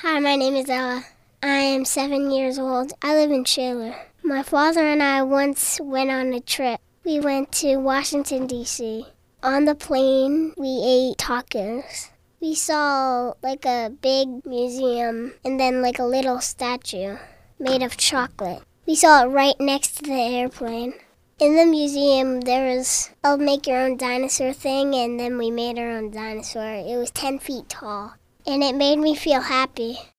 Hi, my name is Ella. I am 7 years old. I live in Shaler. My father and I once went on a trip. We went to Washington, D.C. On the plane, we ate tacos. We saw like a big museum and then like a little statue made of chocolate. We saw it right next to the airplane. In the museum, there was a make-your-own dinosaur thing, and then we made our own dinosaur. It was 10 feet tall, and it made me feel happy.